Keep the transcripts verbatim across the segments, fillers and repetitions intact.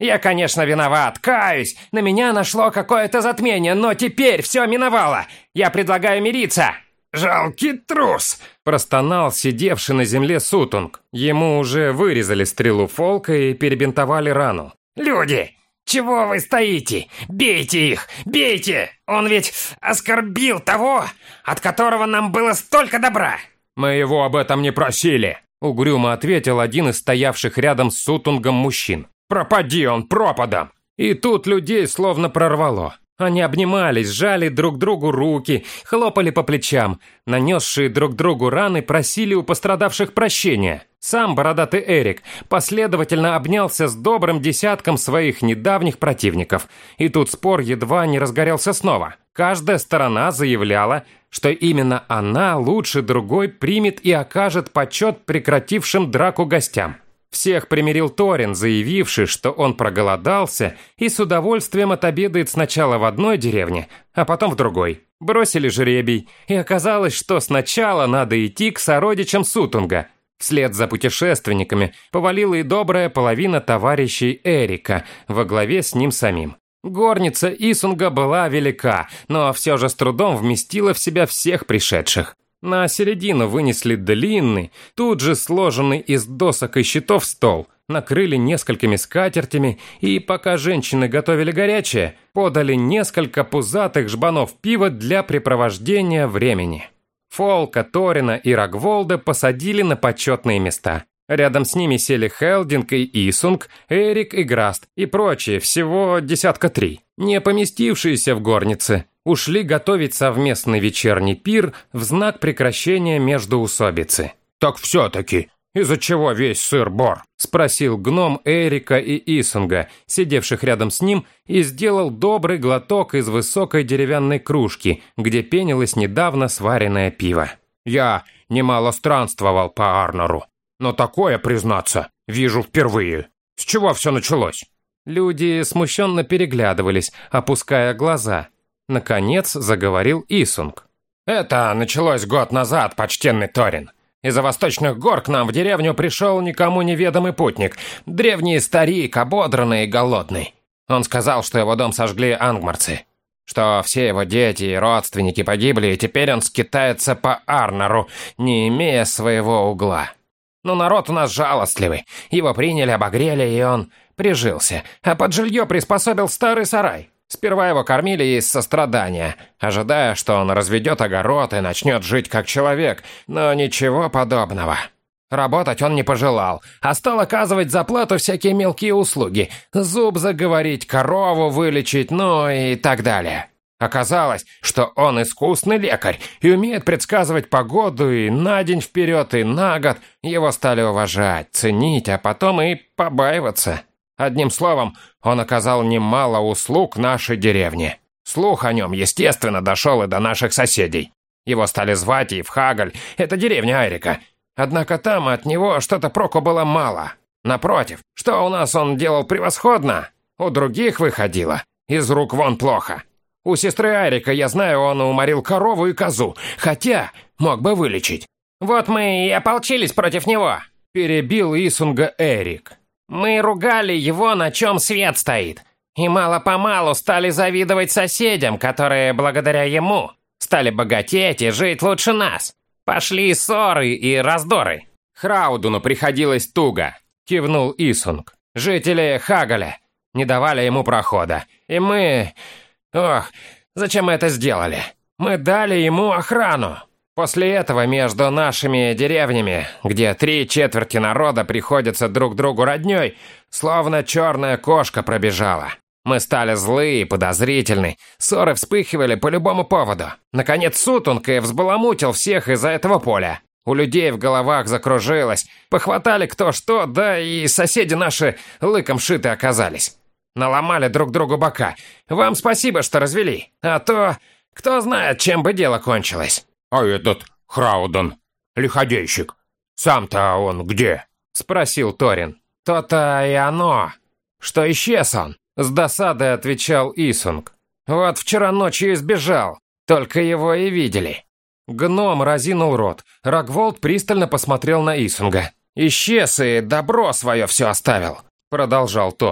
Я, конечно, виноват, каюсь. На меня нашло какое-то затмение, но теперь все миновало. Я предлагаю мириться». «Жалкий трус!» – простонал сидевший на земле Сутунг. Ему уже вырезали стрелу Фолка и перебинтовали рану. «Люди, чего вы стоите? Бейте их! Бейте! Он ведь оскорбил того, от которого нам было столько добра!» «Мы его об этом не просили!» – угрюмо ответил один из стоявших рядом с Сутунгом мужчин. «Пропади он пропадом!» И тут людей словно прорвало. Они обнимались, сжали друг другу руки, хлопали по плечам. Нанесшие друг другу раны просили у пострадавших прощения. Сам бородатый Эрик последовательно обнялся с добрым десятком своих недавних противников. И тут спор едва не разгорелся снова. Каждая сторона заявляла, что именно она лучше другой примет и окажет почет прекратившим драку гостям. Всех примирил Торин, заявивший, что он проголодался и с удовольствием отобедает сначала в одной деревне, а потом в другой. Бросили жребий, и оказалось, что сначала надо идти к сородичам Сутунга. Вслед за путешественниками повалила и добрая половина товарищей Эрика во главе с ним самим. Горница Исунга была велика, но все же с трудом вместила в себя всех пришедших. На середину вынесли длинный, тут же сложенный из досок и щитов стол, накрыли несколькими скатертями и, пока женщины готовили горячее, подали несколько пузатых жбанов пива для препровождения времени. Фолка, Торина и Рагволда посадили на почетные места. Рядом с ними сели Хелдинг и Исунг, Эрик и Граст и прочие, всего десятка три. Не поместившиеся в горнице, ушли готовить совместный вечерний пир в знак прекращения междоусобицы. «Так все-таки, из-за чего весь сыр-бор?» – спросил гном Эрика и Исунга, сидевших рядом с ним, и сделал добрый глоток из высокой деревянной кружки, где пенилось недавно сваренное пиво. «Я немало странствовал по Арнору, но такое, признаться, вижу впервые. С чего все началось?» Люди смущенно переглядывались, опуская глаза. Наконец заговорил Исунг. «Это началось год назад, почтенный Торин. Из-за восточных гор к нам в деревню пришел никому неведомый путник, древний старик, ободранный и голодный. Он сказал, что его дом сожгли ангмарцы, что все его дети и родственники погибли, и теперь он скитается по Арнору, не имея своего угла. Но народ у нас жалостливый, его приняли, обогрели, и он прижился, а под жилье приспособил старый сарай. Сперва его кормили из сострадания, ожидая, что он разведет огород и начнет жить как человек, но ничего подобного. Работать он не пожелал, а стал оказывать за плату всякие мелкие услуги, зуб заговорить, корову вылечить, ну и так далее. Оказалось, что он искусный лекарь и умеет предсказывать погоду и на день вперед, и на год. Его стали уважать, ценить, а потом и побаиваться. Одним словом, он оказал немало услуг нашей деревне. Слух о нем, естественно, дошел и до наших соседей. Его стали звать и в Хагаль, это деревня Эрика. Однако там от него что-то проку было мало. Напротив, что у нас он делал превосходно, у других выходило из рук вон плохо. У сестры Эрика, я знаю, он уморил корову и козу, хотя мог бы вылечить. «Вот мы и ополчились против него», – перебил Исунга Эрик. «Мы ругали его, на чем свет стоит, и мало-помалу стали завидовать соседям, которые, благодаря ему, стали богатеть и жить лучше нас. Пошли ссоры и раздоры». «Храудуну приходилось туго», – кивнул Исунг. «Жители Хагаля не давали ему прохода, и мы... Ох, зачем мы это сделали? Мы дали ему охрану. После этого между нашими деревнями, где три четверти народа приходятся друг другу роднёй, словно черная кошка пробежала. Мы стали злые и подозрительны, ссоры вспыхивали по любому поводу. Наконец Сутунг и взбаламутил всех из-за этого поля. У людей в головах закружилось, похватали кто что, да и соседи наши лыком шиты оказались. Наломали друг другу бока. Вам спасибо, что развели, а то кто знает, чем бы дело кончилось». «А этот Храуден, лиходейщик, сам-то он где?» – спросил Торин. «То-то и оно, что исчез он», – с досадой отвечал Исунг. «Вот вчера ночью избежал, только его и видели». Гном разинул рот. Рагволд пристально посмотрел на Исунга. «Исчез и добро свое все оставил», – продолжал тот.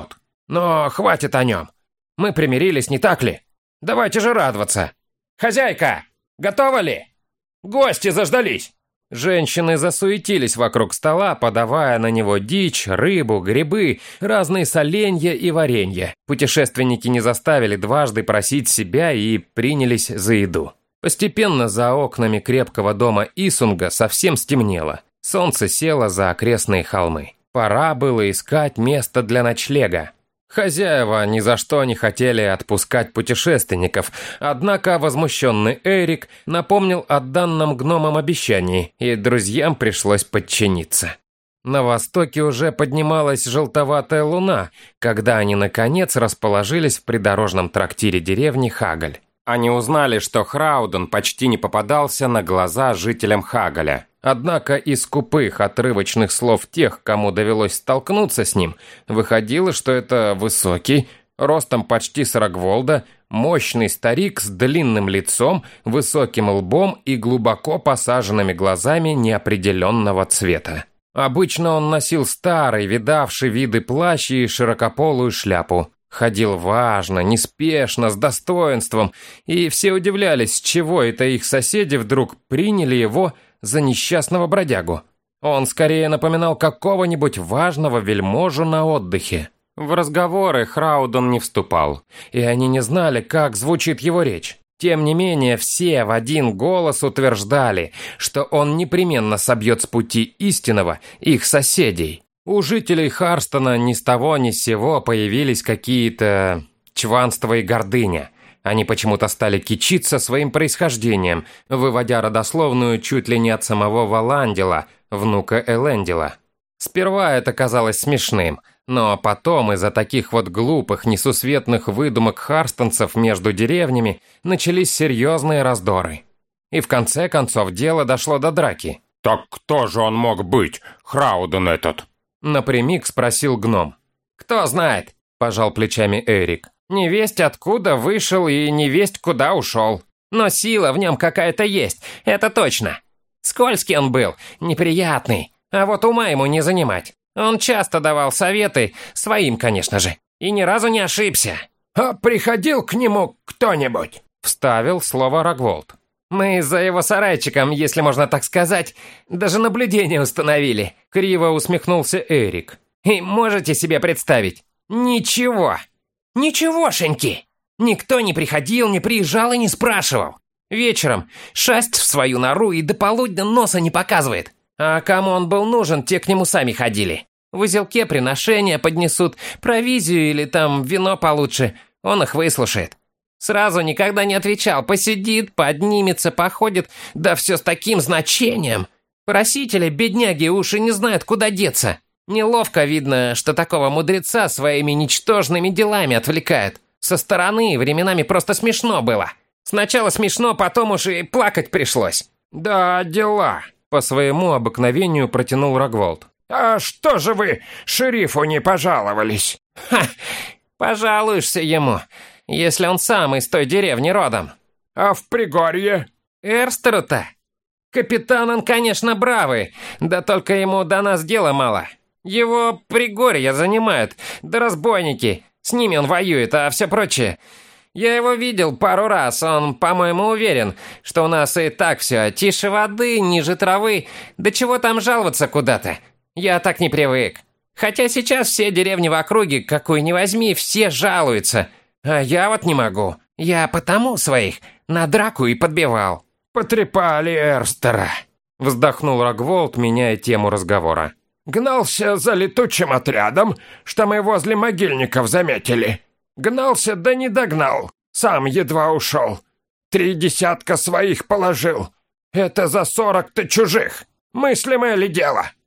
Но хватит о нем. Мы примирились, не так ли? Давайте же радоваться. Хозяйка, готова ли? Гости заждались!» Женщины засуетились вокруг стола, подавая на него дичь, рыбу, грибы, разные соленья и варенье. Путешественники не заставили дважды просить себя и принялись за еду. Постепенно за окнами крепкого дома Исунга совсем стемнело. Солнце село за окрестные холмы. Пора было искать место для ночлега. Хозяева ни за что не хотели отпускать путешественников, однако возмущенный Эрик напомнил о данном гномам обещании, и друзьям пришлось подчиниться. На востоке уже поднималась желтоватая луна, когда они наконец расположились в придорожном трактире деревни Хагаль. Они узнали, что Храуден почти не попадался на глаза жителям Хагаля. Однако из скупых отрывочных слов тех, кому довелось столкнуться с ним, выходило, что это высокий, ростом почти с Рогволда, мощный старик с длинным лицом, высоким лбом и глубоко посаженными глазами неопределенного цвета. Обычно он носил старый, видавший виды плащ и широкополую шляпу. Ходил важно, неспешно, с достоинством, и все удивлялись, с чего это их соседи вдруг приняли его за несчастного бродягу. Он скорее напоминал какого-нибудь важного вельможу на отдыхе. В разговоры Храуден не вступал, и они не знали, как звучит его речь. Тем не менее, все в один голос утверждали, что он непременно собьет с пути истинного их соседей. У жителей Харстона ни с того ни с сего появились какие-то чванство и гордыня. Они почему-то стали кичиться своим происхождением, выводя родословную чуть ли не от самого Валандила, внука Элендила. Сперва это казалось смешным, но потом из-за таких вот глупых, несусветных выдумок харстонцев между деревнями начались серьезные раздоры. И в конце концов дело дошло до драки. «Так кто же он мог быть, Храуден этот?» Напрямик спросил гном. «Кто знает», – пожал плечами Эрик. «Невесть откуда вышел и невесть куда ушел. Но сила в нем какая-то есть, это точно. Скользкий он был, неприятный, а вот ума ему не занимать. Он часто давал советы, своим, конечно же, и ни разу не ошибся». «А приходил к нему кто-нибудь?» – вставил слово Рогволд. «Мы за его сарайчиком, если можно так сказать, даже наблюдение установили», – криво усмехнулся Эрик. «И можете себе представить? Ничего. Ничегошеньки. Никто не приходил, не приезжал и не спрашивал. Вечером шасть в свою нору и до полудня носа не показывает. А кому он был нужен, те к нему сами ходили. В узелке приношения поднесут, провизию или там вино получше, он их выслушает. Сразу никогда не отвечал, посидит, поднимется, походит, да все с таким значением. Просители, бедняги, уши не знают, куда деться. Неловко видно, что такого мудреца своими ничтожными делами отвлекают. Со стороны временами просто смешно было. Сначала смешно, потом уж и плакать пришлось». «Да, дела», – по своему обыкновению протянул Рогволд. «А что же вы шерифу не пожаловались?» «Ха, пожалуешься ему, если он сам из той деревни родом». «А в Пригорье?» «Эрстеру-то? Капитан он, конечно, бравый, да только ему до нас дела мало. Его Пригорье занимают, да разбойники, с ними он воюет, а все прочее. Я его видел пару раз, он, по-моему, уверен, что у нас и так все тише воды, ниже травы, да чего там жаловаться куда-то. Я так не привык. Хотя сейчас все деревни в округе, какую ни возьми, все жалуются. А я вот не могу. Я потому своих на драку и подбивал». «Потрепали Эрстера», – вздохнул Рогволд, меняя тему разговора. «Гнался за летучим отрядом, что мы возле могильников заметили. Гнался, да не догнал, сам едва ушел. Три десятка своих положил. Это за сорок-то чужих. Мыслимое ли дело?»